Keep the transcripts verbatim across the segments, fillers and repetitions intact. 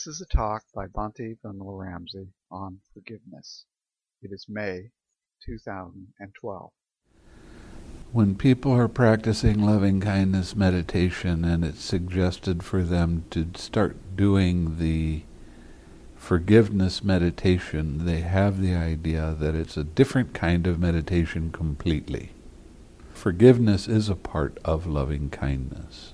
This is a talk by Bhante Venerable-Ramsey on forgiveness. It is May two thousand twelve. When people are practicing loving-kindness meditation and it's suggested for them to start doing the forgiveness meditation, they have the idea that it's a different kind of meditation completely. Forgiveness is a part of loving-kindness.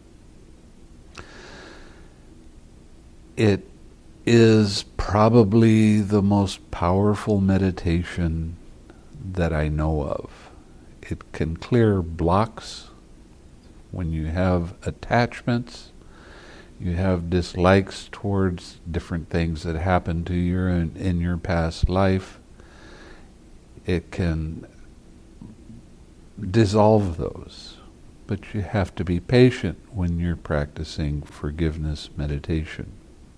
It is probably the most powerful meditation that I know of. It can clear blocks when you have attachments, you have dislikes towards different things that happened to you in, in your past life. It can dissolve those, but you have to be patient when you're practicing forgiveness meditation.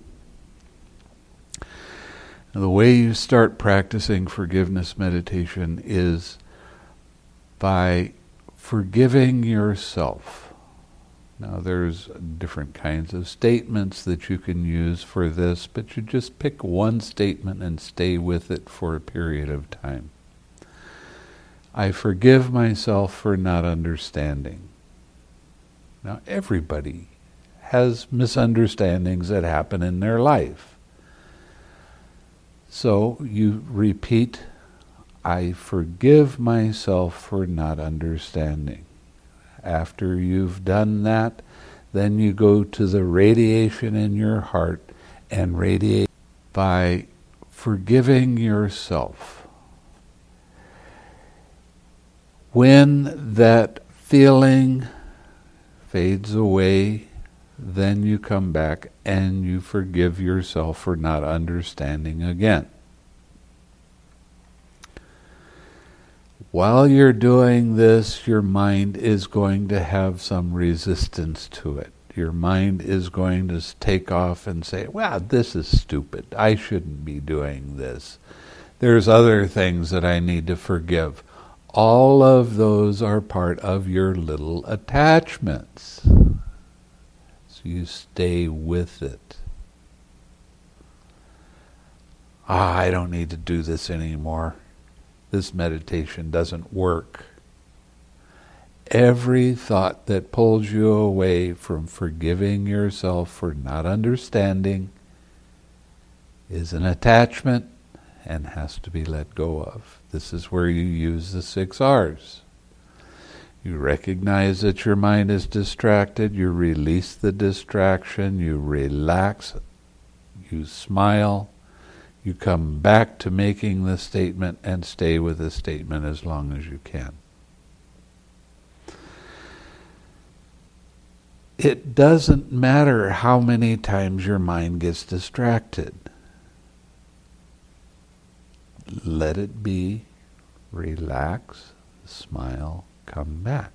Now, the way you start practicing forgiveness meditation is by forgiving yourself. Now, there's different kinds of statements that you can use for this, but you just pick one statement and stay with it for a period of time. I forgive myself for not understanding. Now, everybody has misunderstandings that happen in their life. So you repeat, I forgive myself for not understanding. After you've done that, then you go to the radiation in your heart and radiate by forgiving yourself. When that feeling fades away, then you come back and you forgive yourself for not understanding again. While you're doing this, your mind is going to have some resistance to it. Your mind is going to take off and say, well, this is stupid. I shouldn't be doing this. There's other things that I need to forgive. All of those are part of your little attachments. You stay with it. Ah, I don't need to do this anymore. This meditation doesn't work. Every thought that pulls you away from forgiving yourself for not understanding is an attachment and has to be let go of. This is where you use the six R's. You recognize that your mind is distracted, you release the distraction, you relax, you smile, you come back to making the statement and stay with the statement as long as you can. It doesn't matter how many times your mind gets distracted. Let it be, relax, smile, come back.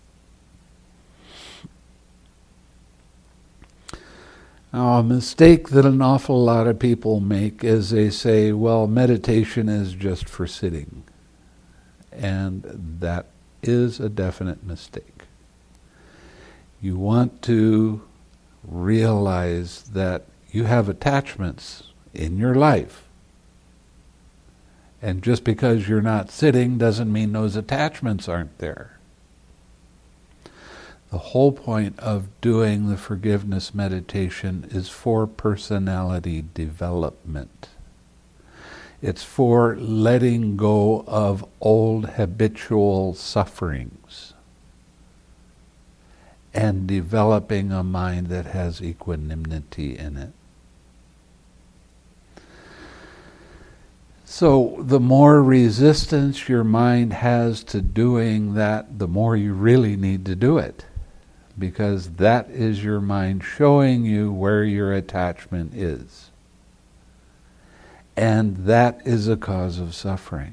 Now, a mistake that an awful lot of people make is they say, well, meditation is just for sitting. And that is a definite mistake. You want to realize that you have attachments in your life. And just because you're not sitting doesn't mean those attachments aren't there. The whole point of doing the forgiveness meditation is for personality development. It's for letting go of old habitual sufferings and developing a mind that has equanimity in it. So the more resistance your mind has to doing that, the more you really need to do it. Because that is your mind showing you where your attachment is. And that is a cause of suffering.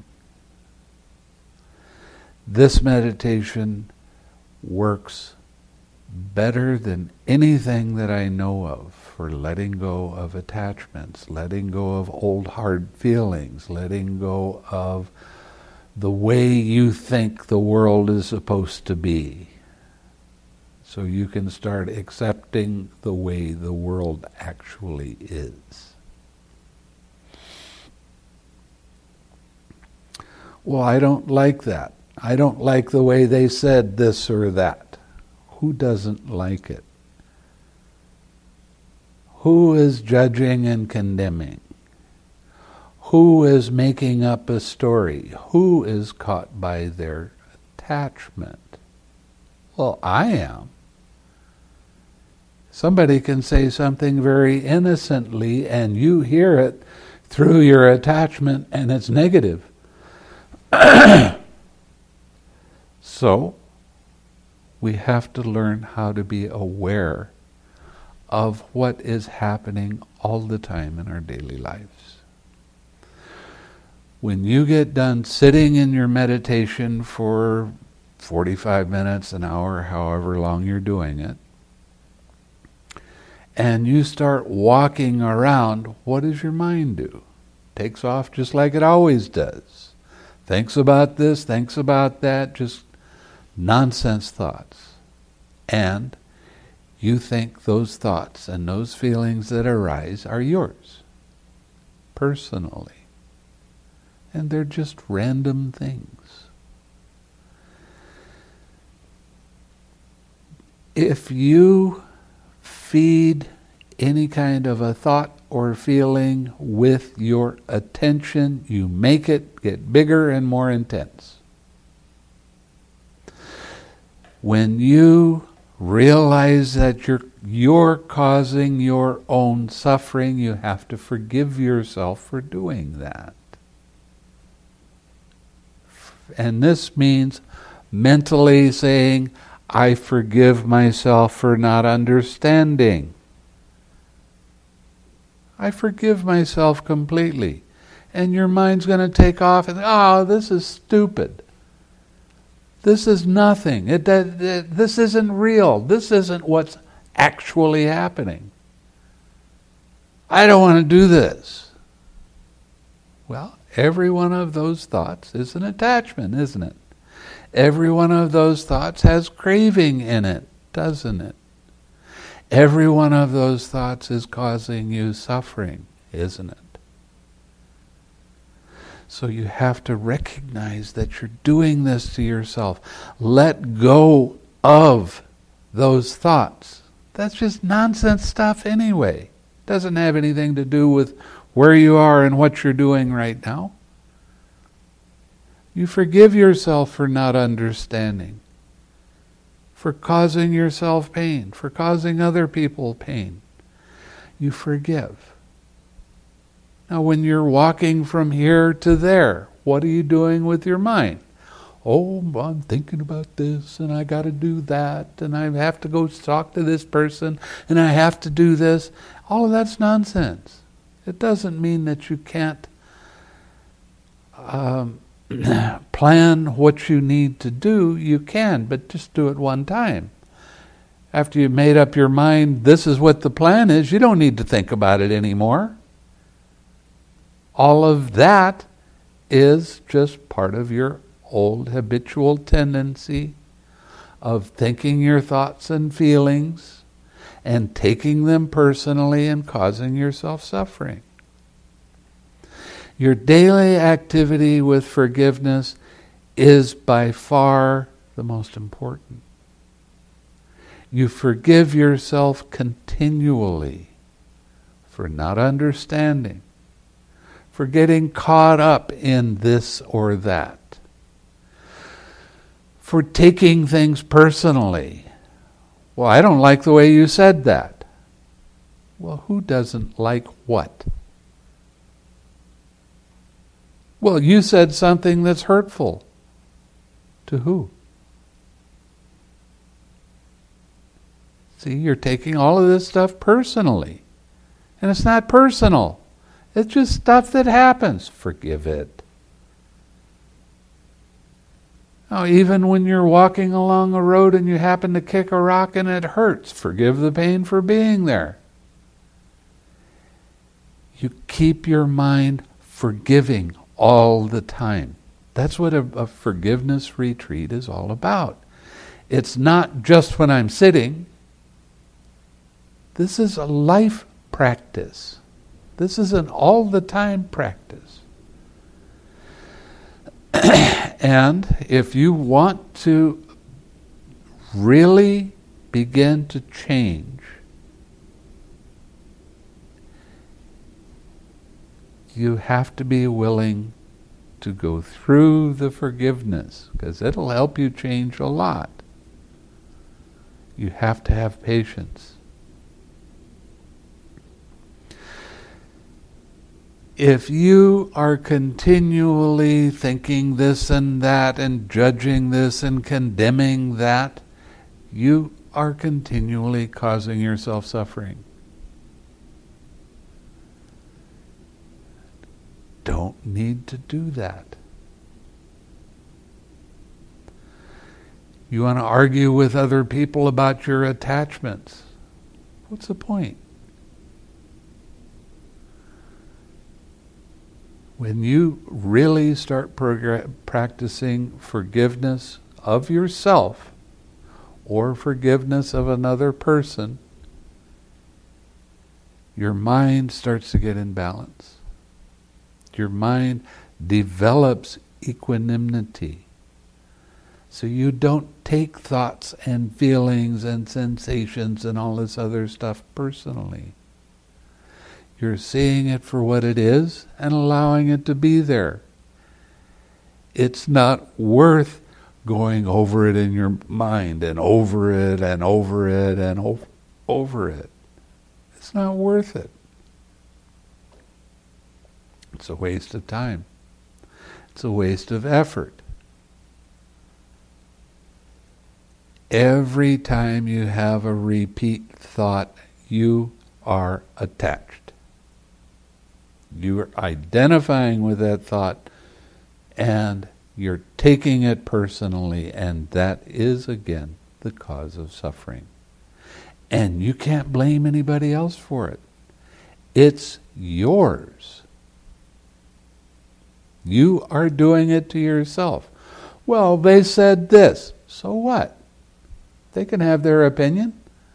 This meditation works better than anything that I know of for letting go of attachments, letting go of old hard feelings, letting go of the way you think the world is supposed to be. so you can start accepting the way the world actually is. Well, I don't like that. I don't like the way they said this or that. Who doesn't like it? Who is judging and condemning? Who is making up a story? Who is caught by their attachment? Well, I am. Somebody can say something very innocently and you hear it through your attachment and it's negative. So, we have to learn how to be aware of what is happening all the time in our daily lives. When you get done sitting in your meditation for forty-five minutes, an hour, however long you're doing it, and you start walking around, what does your mind do? Takes off just like it always does. Thinks about this, thinks about that, just nonsense thoughts. And you think those thoughts and those feelings that arise are yours, personally. And they're just random things. If you feed any kind of a thought or feeling with your attention, you make it get bigger and more intense. When you realize that you're you're causing your own suffering, you have to forgive yourself for doing that. And this means mentally saying, I forgive myself for not understanding. I forgive myself completely. And your mind's going to take off and, oh, this is stupid. This is nothing. It, it, it, this isn't real. This isn't what's actually happening. I don't want to do this. Well, every one of those thoughts is an attachment, isn't it? Every one of those thoughts has craving in it, doesn't it? Every one of those thoughts is causing you suffering, isn't it? So you have to recognize that you're doing this to yourself. Let go of those thoughts. That's just nonsense stuff anyway. Doesn't have anything to do with where you are and what you're doing right now. You forgive yourself for not understanding, for causing yourself pain, for causing other people pain. You forgive. Now when you're walking from here to there, what are you doing with your mind? Oh, I'm thinking about this, and I got to do that, and I have to go talk to this person, and I have to do this. All of that's nonsense. It doesn't mean that you can't um, plan what you need to do. You can, but just do it one time. After you've made up your mind, this is what the plan is, you don't need to think about it anymore. All of that is just part of your old habitual tendency of thinking your thoughts and feelings and taking them personally and causing yourself suffering. Your daily activity with forgiveness is by far the most important. You forgive yourself continually for not understanding, for getting caught up in this or that, for taking things personally. Well, I don't like the way you said that. Well, who doesn't like what? Well, you said something that's hurtful. To who? See, you're taking all of this stuff personally. And it's not personal. It's just stuff that happens. Forgive it. Now, even when you're walking along a road and you happen to kick a rock and it hurts, forgive the pain for being there. You keep your mind forgiving all the time. That's what a, a forgiveness retreat is all about. It's not just when I'm sitting. This is a life practice. This is an all-the-time practice. And if you want to really begin to change, you have to be willing to go through the forgiveness, because it'll help you change a lot. You have to have patience. If you are continually thinking this and that and judging this and condemning that, you are continually causing yourself suffering. Don't need to do that. You want to argue with other people about your attachments. What's the point? When you really start progr- practicing forgiveness of yourself or forgiveness of another person, your mind starts to get in balance. Your mind develops equanimity. So you don't take thoughts and feelings and sensations and all this other stuff personally. You're seeing it for what it is and allowing it to be there. It's not worth going over it in your mind and over it and over it and over, over it. It's not worth it. It's a waste of time. It's a waste of effort. Every time you have a repeat thought, you are attached. You're identifying with that thought and you're taking it personally, and that is, again, the cause of suffering. And you can't blame anybody else for it. It's yours. You are doing it to yourself. Well, they said this. So what? They can have their opinion.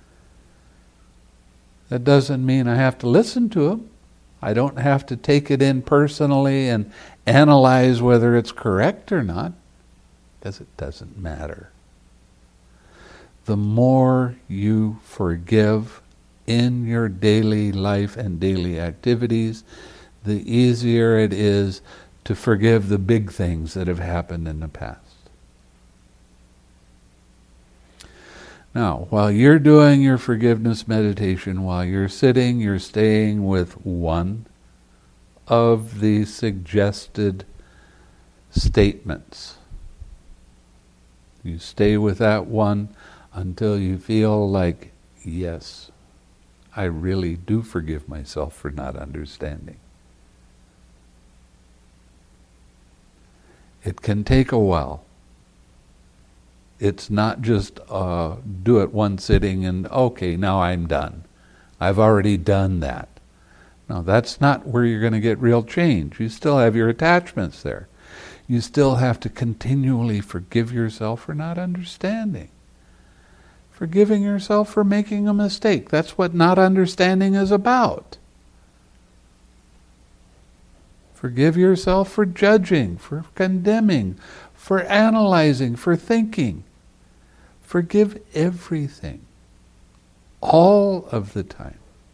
That doesn't mean I have to listen to them. I don't have to take it in personally and analyze whether it's correct or not, because it doesn't matter. The more you forgive in your daily life and daily activities, the easier it is to forgive the big things that have happened in the past. Now, while you're doing your forgiveness meditation, while you're sitting, you're staying with one of the suggested statements. You stay with that one until you feel like, yes, I really do forgive myself for not understanding. It can take a while. It's not just uh, do it one sitting and, okay, now I'm done. I've already done that. No, that's not where you're going to get real change. You still have your attachments there. You still have to continually forgive yourself for not understanding. Forgiving yourself for making a mistake. That's what not understanding is about. Forgive yourself for judging, for condemning, for analyzing, for thinking. Forgive everything, all of the time.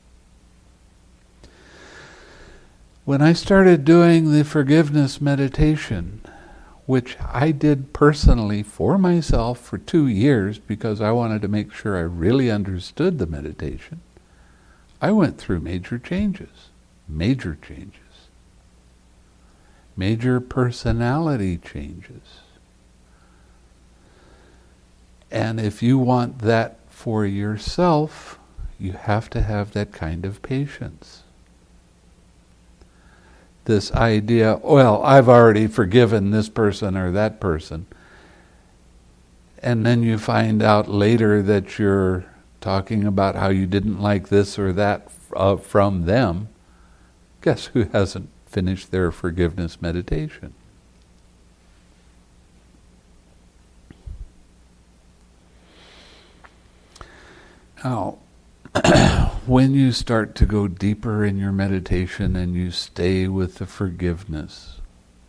When I started doing the forgiveness meditation, which I did personally for myself for two years because I wanted to make sure I really understood the meditation, I went through major changes, major changes, major personality changes. And if you want that for yourself, you have to have that kind of patience. This idea, well, I've already forgiven this person or that person, and then you find out later that you're talking about how you didn't like this or that uh, from them, guess who hasn't finished their forgiveness meditation? Now, when you start to go deeper in your meditation and you stay with the forgiveness,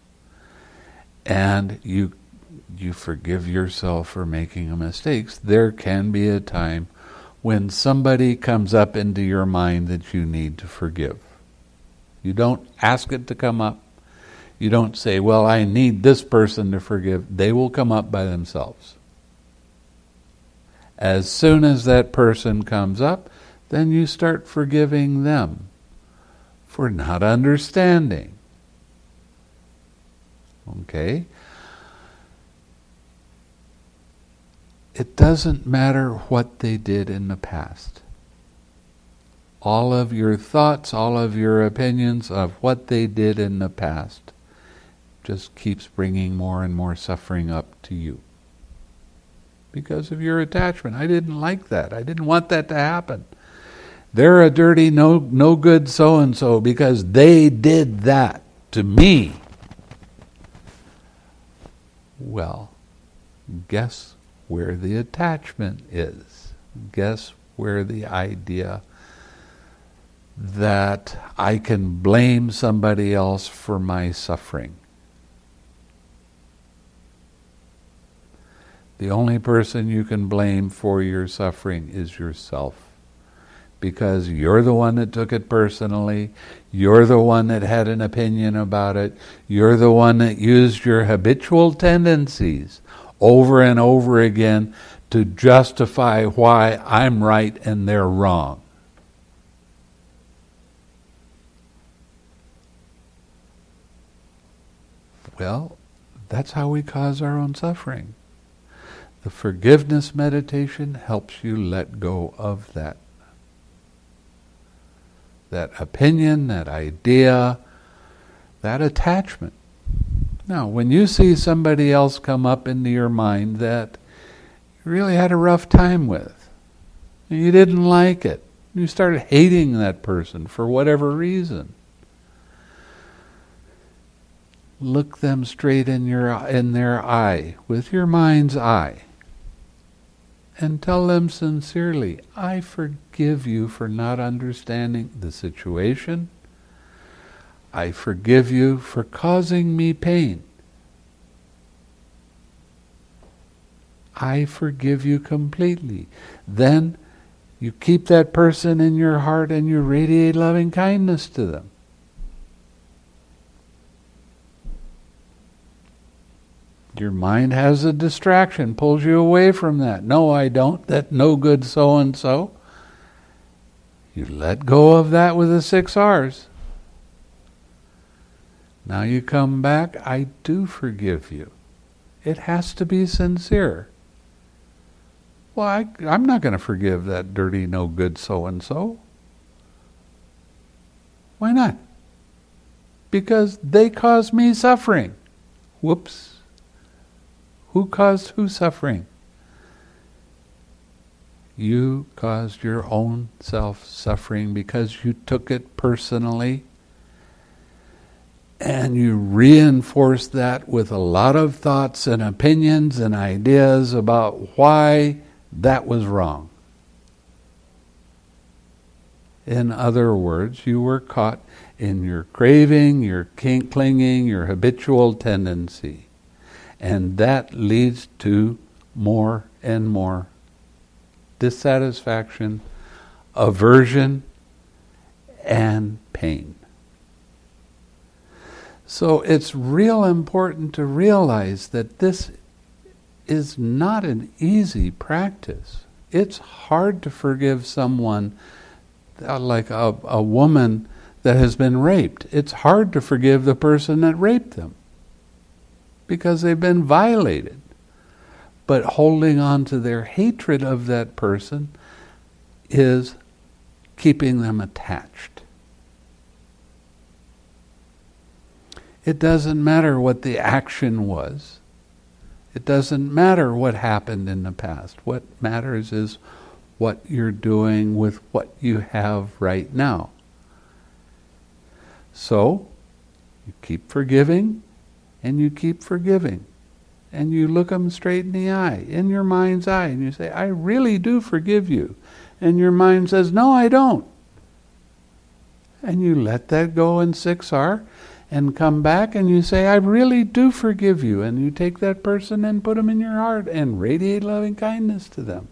and you you forgive yourself for making mistakes, there can be a time when somebody comes up into your mind that you need to forgive. You don't ask it to come up. You don't say, well, I need this person to forgive. They will come up by themselves. As soon as that person comes up, then you start forgiving them for not understanding. Okay? It doesn't matter what they did in the past. All of your thoughts, all of your opinions of what they did in the past just keeps bringing more and more suffering up to you. Because of your attachment. I didn't like that. I didn't want that to happen. They're a dirty, no, no good so-and-so because they did that to me. Well, guess where the attachment is. Guess where the idea that I can blame somebody else for my suffering. The only person you can blame for your suffering is yourself. Because you're the one that took it personally. You're the one that had an opinion about it. You're the one that used your habitual tendencies over and over again to justify why I'm right and they're wrong. Well, that's how we cause our own suffering. The forgiveness meditation helps you let go of that. That opinion, that idea, that attachment. Now, when you see somebody else come up into your mind that you really had a rough time with, and you didn't like it, you started hating that person for whatever reason, look them straight in your in their eye, with your mind's eye, and tell them sincerely, I forgive you for not understanding the situation. I forgive you for causing me pain. I forgive you completely. Then you keep that person in your heart and you radiate loving kindness to them. Your mind has a distraction, pulls you away from that. No, I don't. That no good so-and-so. You let go of that with the six R's. Now you come back, I do forgive you. It has to be sincere. Well, I, I'm not going to forgive that dirty, no good so-and-so. Why not? Because they caused me suffering. Whoops. Who caused who suffering? You caused your own self suffering because you took it personally and you reinforced that with a lot of thoughts and opinions and ideas about why that was wrong. In other words, you were caught in your craving, your clinging, your habitual tendency. And that leads to more and more dissatisfaction, aversion, and pain. So it's real important to realize that this is not an easy practice. It's hard to forgive someone, like a, a woman that has been raped. It's hard to forgive the person that raped them, because they've been violated. But holding on to their hatred of that person is keeping them attached. It doesn't matter what the action was. It doesn't matter what happened in the past. What matters is what you're doing with what you have right now. So, you keep forgiving, and you keep forgiving. And you look them straight in the eye, in your mind's eye, and you say, I really do forgive you. And your mind says, no, I don't. And you let that go in six R and come back and you say, I really do forgive you. And you take that person and put them in your heart and radiate loving kindness to them.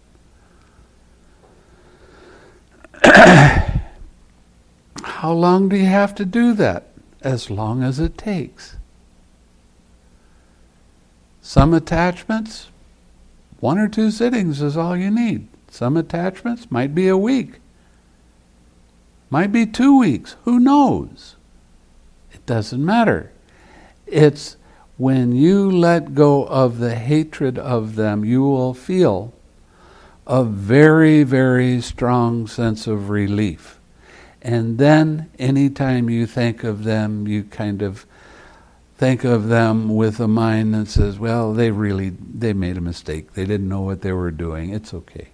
How long do you have to do that? As long as it takes. Some attachments, one or two sittings is all you need. Some attachments might be a week. Might be two weeks. Who knows? It doesn't matter. It's when you let go of the hatred of them, you will feel a very, very strong sense of relief. And then anytime you think of them, you kind of think of them with a mind that says, well, they really, they made a mistake. They didn't know what they were doing. It's okay.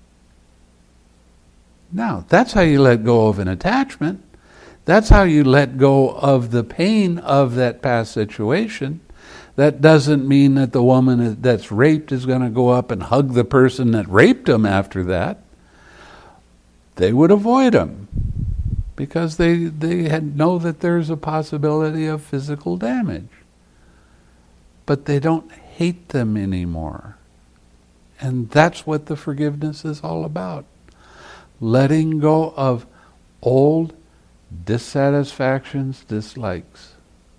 Now, that's how you let go of an attachment. That's how you let go of the pain of that past situation. That doesn't mean that the woman that's raped is going to go up and hug the person that raped them after that. They would avoid them because they they had, know that there's a possibility of physical damage. But they don't hate them anymore. And that's what the forgiveness is all about. Letting go of old dissatisfactions, dislikes.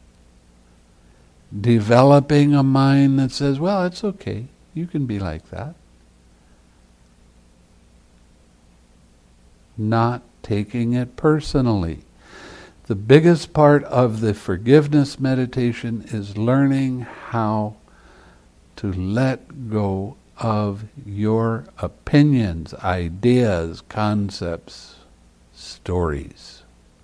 Developing a mind that says, well, it's okay. You can be like that. Not taking it personally. The biggest part of the forgiveness meditation is learning how to let go of your opinions, ideas, concepts, stories.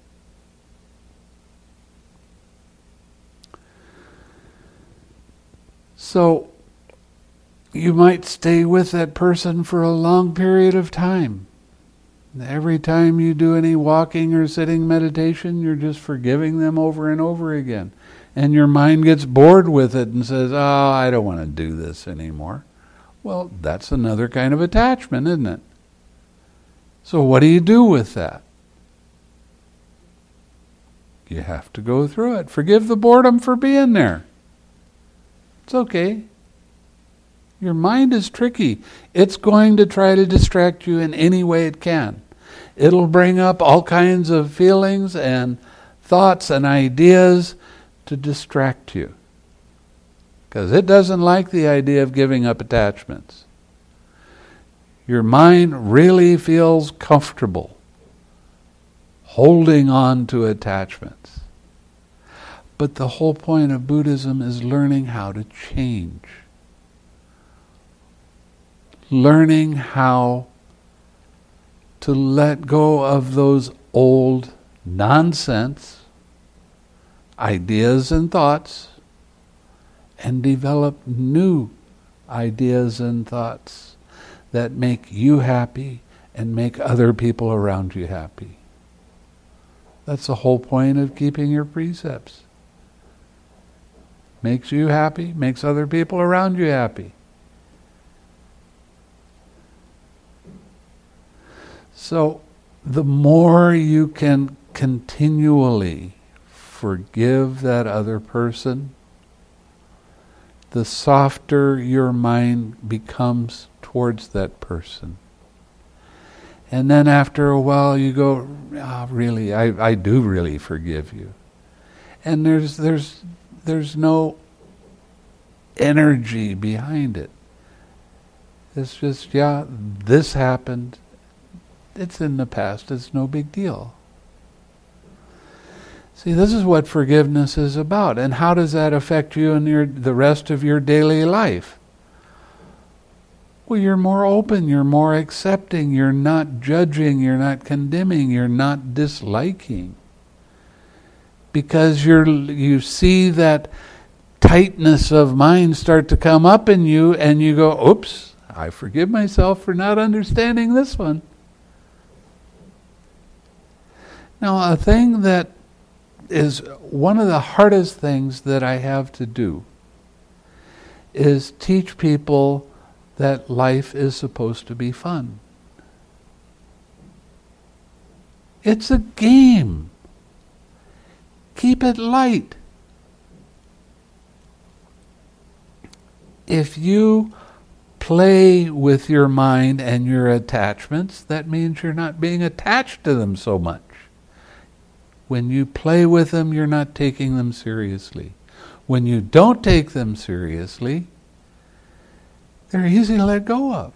So, you might stay with that person for a long period of time. Every time you do any walking or sitting meditation, you're just forgiving them over and over again. And your mind gets bored with it and says, oh, I don't want to do this anymore. Well, that's another kind of attachment, isn't it? So what do you do with that? You have to go through it. Forgive the boredom for being there. It's okay. Your mind is tricky. It's going to try to distract you in any way it can. It'll bring up all kinds of feelings and thoughts and ideas to distract you. Because it doesn't like the idea of giving up attachments. Your mind really feels comfortable holding on to attachments. But the whole point of Buddhism is learning how to change. Learning how to let go of those old nonsense ideas and thoughts and develop new ideas and thoughts that make you happy and make other people around you happy. That's the whole point of keeping your precepts. Makes you happy, makes other people around you happy. So, the more you can continually forgive that other person, the softer your mind becomes towards that person. And then after a while you go, oh, really, I, I do really forgive you. And there's there's there's no energy behind it. It's just, yeah, this happened. It's in the past. It's no big deal. See, this is what forgiveness is about. And how does that affect you in your, the rest of your daily life? Well, you're more open, you're more accepting, you're not judging, you're not condemning, you're not disliking. Because you're you see that tightness of mind start to come up in you, and you go, oops, I forgive myself for not understanding this one. Now, a thing that is one of the hardest things that I have to do is teach people that life is supposed to be fun. It's a game. Keep it light. If you play with your mind and your attachments, that means you're not being attached to them so much. When you play with them, you're not taking them seriously. When you don't take them seriously, they're easy to let go of.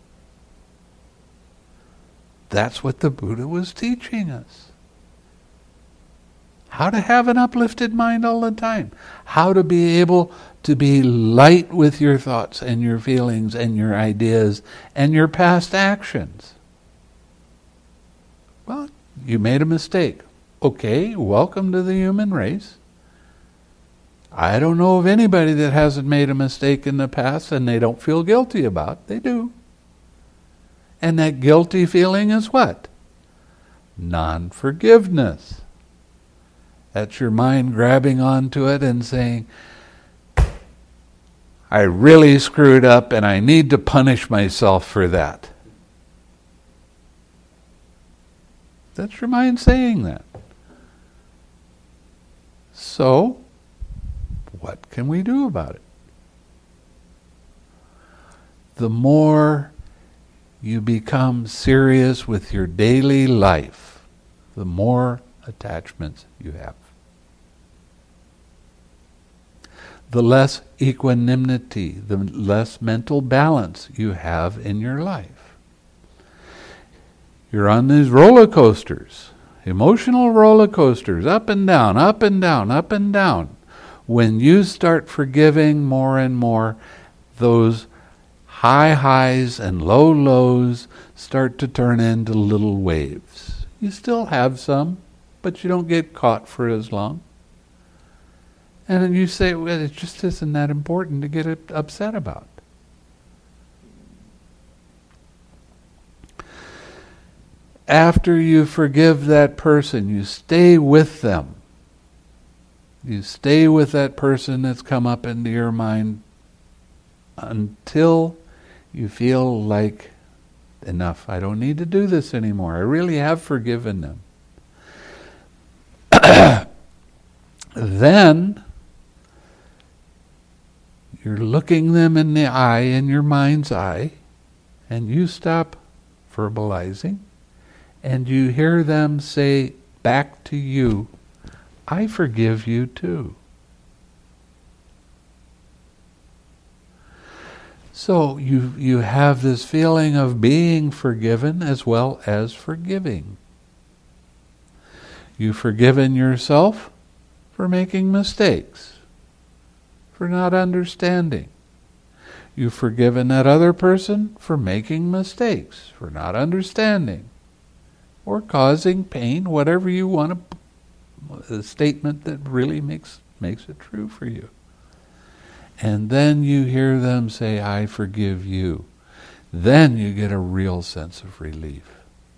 That's what the Buddha was teaching us. How to have an uplifted mind all the time. How to be able to be light with your thoughts and your feelings and your ideas and your past actions. Well, you made a mistake. Okay, welcome to the human race. I don't know of anybody that hasn't made a mistake in the past and they don't feel guilty about it. They do. And that guilty feeling is what? Non-forgiveness. That's your mind grabbing onto it and saying, I really screwed up and I need to punish myself for that. That's your mind saying that. So, what can we do about it? The more you become serious with your daily life, the more attachments you have. The less equanimity, the less mental balance you have in your life. You're on these roller coasters, emotional roller coasters, up and down, up and down, up and down. When you start forgiving more and more, those high highs and low lows start to turn into little waves. You still have some, but you don't get caught for as long. And then you say, well, it just isn't that important to get upset about. After you forgive that person, you stay with them. You stay with that person that's come up into your mind until you feel like, enough, I don't need to do this anymore. I really have forgiven them. Then you're looking them in the eye, in your mind's eye, and you stop verbalizing, and you hear them say back to you, I forgive you too. So you you have this feeling of being forgiven as well as forgiving. You've forgiven yourself for making mistakes, for not understanding. You've forgiven that other person for making mistakes, for not understanding, or causing pain, whatever you want to, a statement that really makes makes it true for you. And then you hear them say, I forgive you. Then you get a real sense of relief.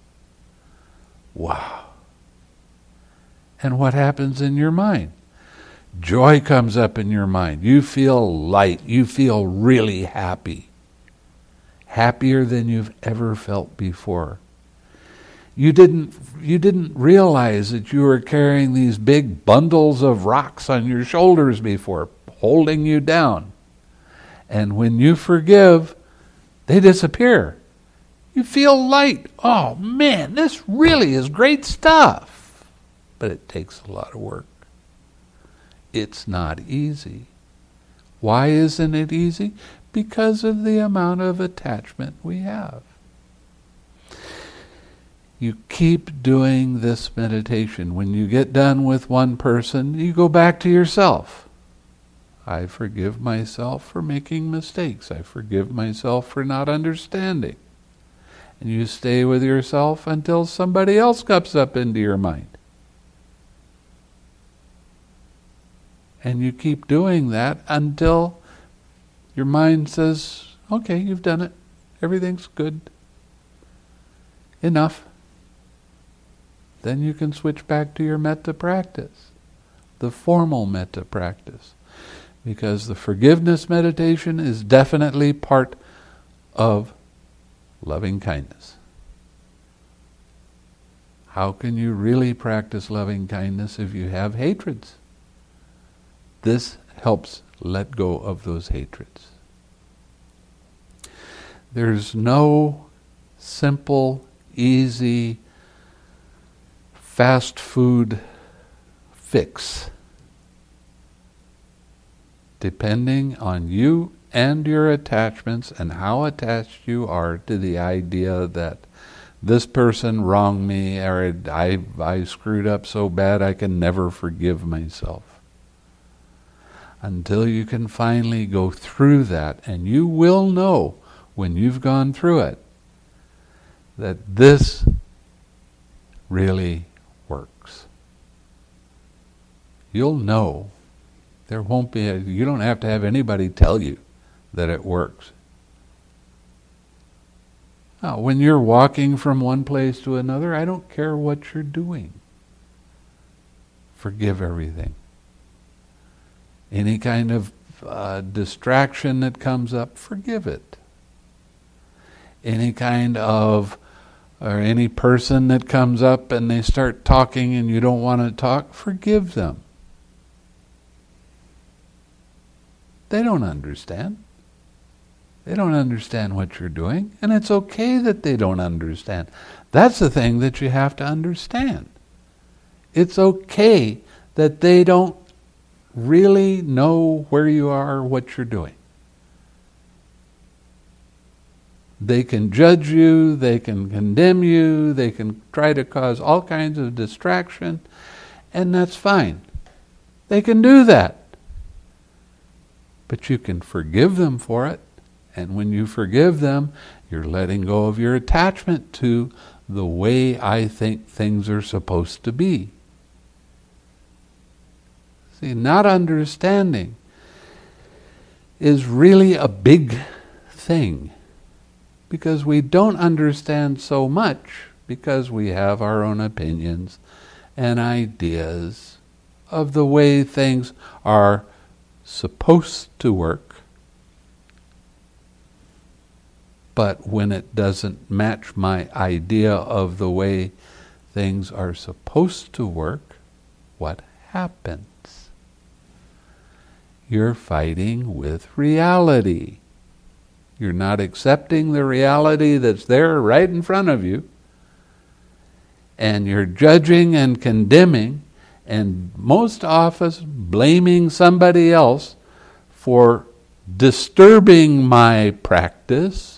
Wow. And what happens in your mind? Joy comes up in your mind. You feel light. You feel really happy. Happier than you've ever felt before. You didn't you didn't realize that you were carrying these big bundles of rocks on your shoulders before, holding you down. And when you forgive, they disappear. You feel light. Oh man, this really is great stuff. But it takes a lot of work. It's not easy. Why isn't it easy? Because of the amount of attachment we have. You keep doing this meditation. When you get done with one person, you go back to yourself. I forgive myself for making mistakes. I forgive myself for not understanding. And you stay with yourself until somebody else comes up into your mind. And you keep doing that until your mind says, okay, you've done it. Everything's good. Enough. Then you can switch back to your metta practice, the formal metta practice. Because the forgiveness meditation is definitely part of loving kindness. how can you really practice loving kindness if you have hatreds? This helps let go of those hatreds. There's no simple, easy, fast food fix. Depending on you and your attachments and how attached you are to the idea that this person wronged me, or I, I screwed up so bad I can never forgive myself. Until you can finally go through that, and you will know when you've gone through it that this really works. You'll know. There won't be a, you don't have to have anybody tell you that it works. Now, when you're walking from one place to another, I don't care what you're doing. Forgive everything. Any kind of uh, distraction that comes up, forgive it. Any kind of, or any person that comes up and they start talking and you don't want to talk, forgive them. They don't understand. They don't understand what you're doing, and it's okay that they don't understand. That's the thing that you have to understand. It's okay that they don't really know where you are or what you're doing. They can judge you, they can condemn you, they can try to cause all kinds of distraction, and that's fine. They can do that. But you can forgive them for it. And when you forgive them, you're letting go of your attachment to the way I think things are supposed to be. See, not understanding is really a big thing, because we don't understand so much because we have our own opinions and ideas of the way things are supposed to work. But when it doesn't match my idea of the way things are supposed to work, what happens? You're fighting with reality. You're not accepting the reality that's there right in front of you. And you're judging and condemning, and most often blaming somebody else for disturbing my practice.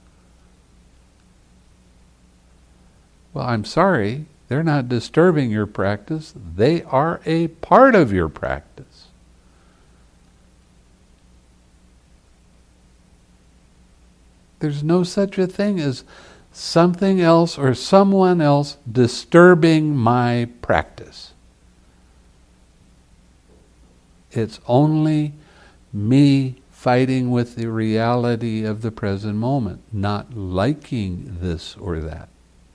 Well, I'm sorry, they're not disturbing your practice. They are a part of your practice. There's no such a thing as something else or someone else disturbing my practice. It's only me fighting with the reality of the present moment, not liking this or that.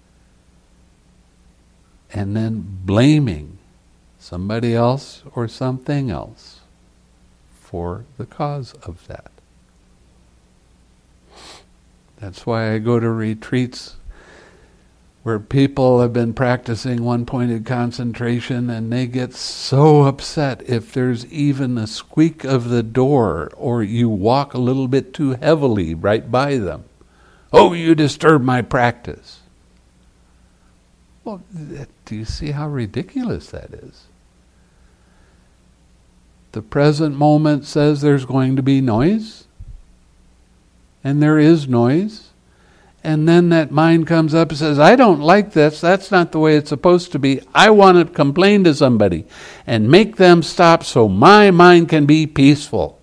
And then blaming somebody else or something else for the cause of that. That's why I go to retreats where people have been practicing one-pointed concentration, and they get so upset if there's even a squeak of the door or you walk a little bit too heavily right by them. Oh, you disturb my practice. Well, do you see how ridiculous that is? The present moment says there's going to be noise, and there is noise. And then that mind comes up and says, I don't like this. That's not the way it's supposed to be. I want to complain to somebody and make them stop so my mind can be peaceful.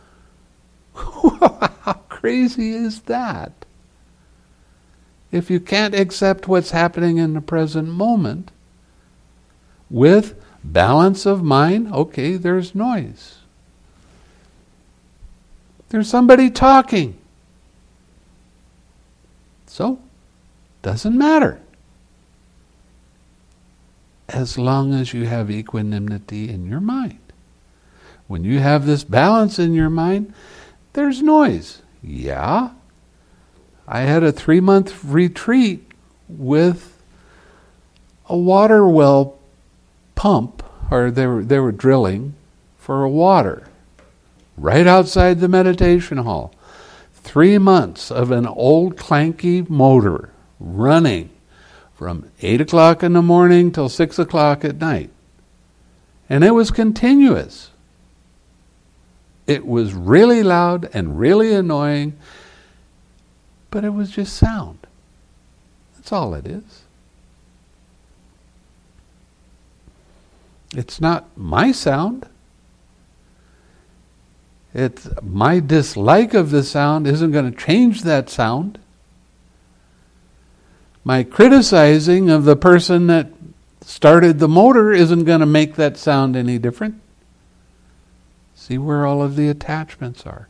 How crazy is that? If you can't accept what's happening in the present moment with balance of mind, okay, there's noise. There's somebody talking. So, doesn't matter. As long as you have equanimity in your mind. When you have this balance in your mind, there's noise. Yeah. I had a three-month retreat with a water well pump, or they were, they were drilling for water right outside the meditation hall. Three months of an old clanky motor running from eight o'clock in the morning till six o'clock at night. And it was continuous. It was really loud and really annoying, but it was just sound. That's all it is. It's not my sound. It's my dislike of the sound isn't going to change that sound. My criticizing of the person that started the motor isn't going to make that sound any different. See where all of the attachments are.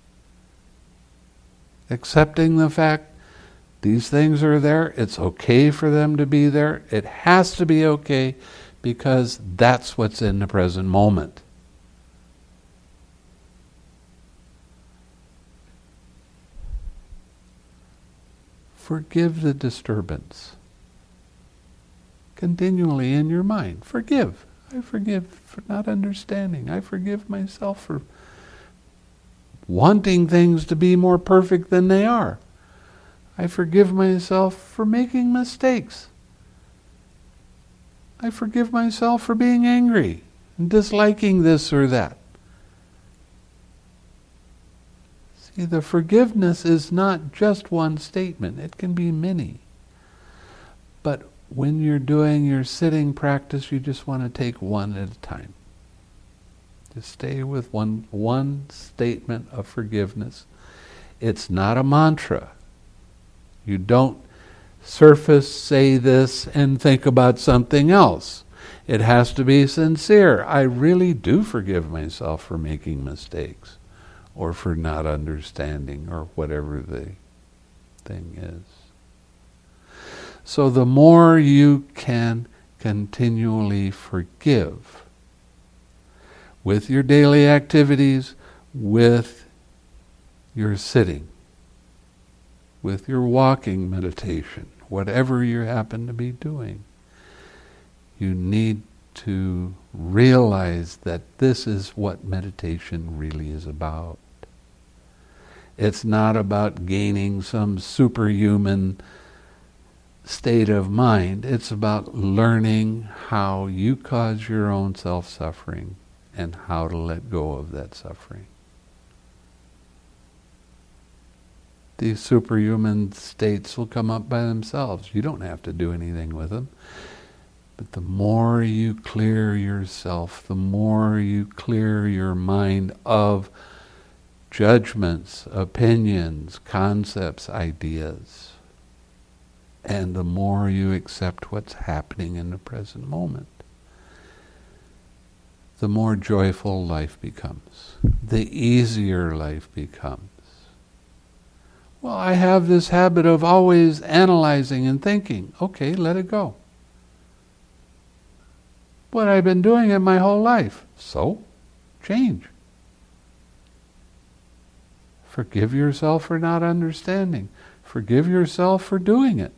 Accepting the fact these things are there, it's okay for them to be there. It has to be okay because that's what's in the present moment. Forgive the disturbance. Continually in your mind. Forgive. I forgive for not understanding. I forgive myself for wanting things to be more perfect than they are. I forgive myself for making mistakes. I forgive myself for being angry and disliking this or that. See, the forgiveness is not just one statement. It can be many. But when you're doing your sitting practice, you just want to take one at a time. Just stay with one, one statement of forgiveness. It's not a mantra. You don't surface say this and think about something else. It has to be sincere. I really do forgive myself for making mistakes or for not understanding or whatever the thing is. So the more you can continually forgive with your daily activities, with your sitting, with your walking meditation, whatever you happen to be doing, you need to realize that this is what meditation really is about. It's not about gaining some superhuman state of mind. It's about learning how you cause your own self-suffering and how to let go of that suffering. These superhuman states will come up by themselves. You don't have to do anything with them. But the more you clear yourself, the more you clear your mind of judgments, opinions, concepts, ideas, and the more you accept what's happening in the present moment, the more joyful life becomes, the easier life becomes. Well, I have this habit of always analyzing and thinking. Okay, let it go. But I've been doing it my whole life. So, change. Forgive yourself for not understanding. Forgive yourself for doing it.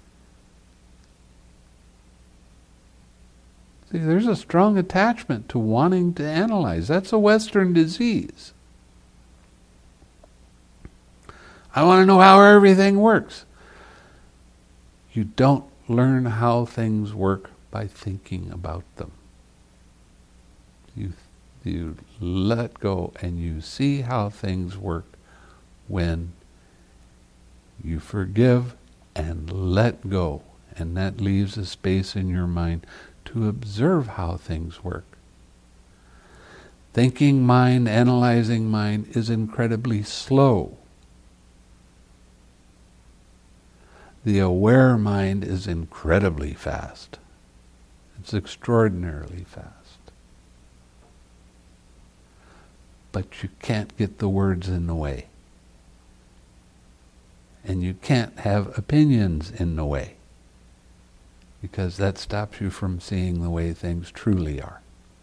See, there's a strong attachment to wanting to analyze. That's a Western disease. I want to know how everything works. You don't learn how things work by thinking about them. You, you let go and you see how things work when you forgive and let go. And that leaves a space in your mind to observe how things work. Thinking mind, analyzing mind is incredibly slow. The aware mind is incredibly fast. It's extraordinarily fast. But you can't get the words in the way. And you can't have opinions in the way, because that stops you from seeing the way things truly are.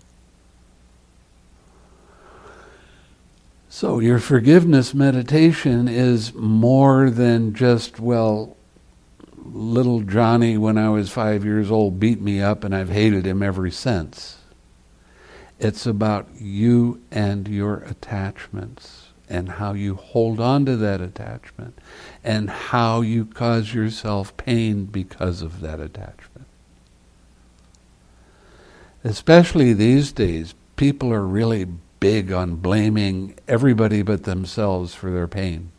So your forgiveness meditation is more than just, well, little Johnny when I was five years old beat me up and I've hated him ever since. It's about you and your attachments and how you hold on to that attachment and how you cause yourself pain because of that attachment. Especially these days, people are really big on blaming everybody but themselves for their pain.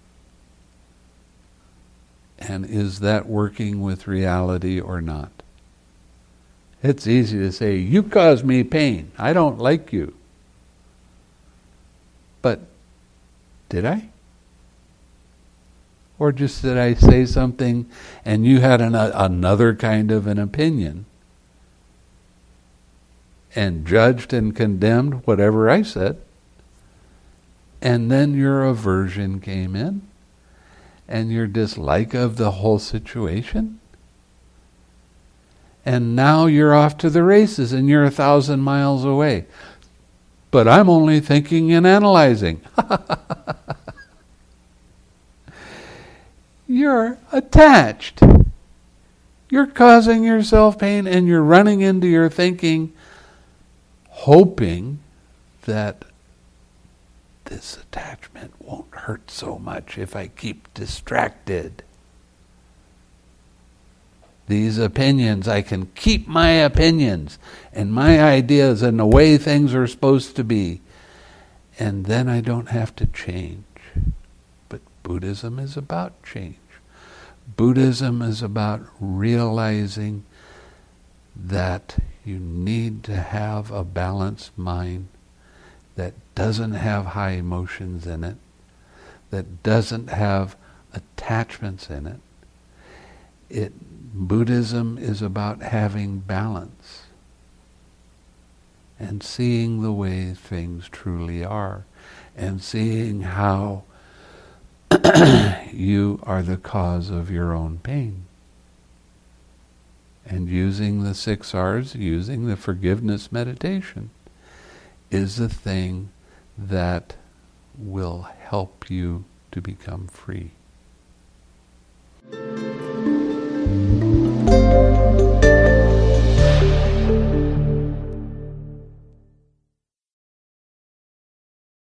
And is that working with reality or not? It's easy to say, you caused me pain. I don't like you. But did I? Or just did I say something and you had an, a, another kind of an opinion and judged and condemned whatever I said, and then your aversion came in and your dislike of the whole situation, and now you're off to the races and you're a thousand miles away. But I'm only thinking and analyzing. You're attached. You're causing yourself pain and you're running into your thinking, hoping that this attachment won't hurt so much if I keep distracted. These opinions, I can keep my opinions and my ideas and the way things are supposed to be, and then I don't have to change. But Buddhism is about change. Buddhism is about realizing that you need to have a balanced mind that doesn't have high emotions in it, that doesn't have attachments in it. It Buddhism is about having balance and seeing the way things truly are and seeing how you are the cause of your own pain. And using the six R's, using the forgiveness meditation, is the thing that will help you to become free.